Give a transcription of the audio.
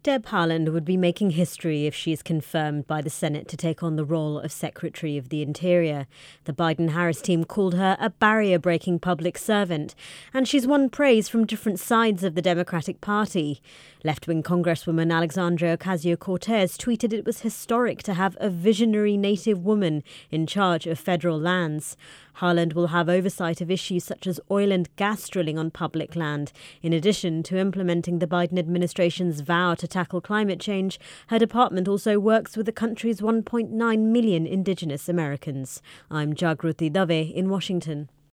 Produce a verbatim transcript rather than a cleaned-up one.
Deb Haaland would be making history if she is confirmed by the Senate to take on the role of Secretary of the Interior. The Biden-Harris team called her a barrier-breaking public servant, and she's won praise from different sides of the Democratic Party. Left-wing Congresswoman Alexandria Ocasio-Cortez tweeted it was historic to have a visionary Native woman in charge of federal lands. Haaland will have oversight of issues such as oil and gas drilling on public land. In addition to implementing the Biden administration's vow to tackle climate change, her department also works with the country's one point nine million Indigenous Americans. I'm Jagruti Dave in Washington.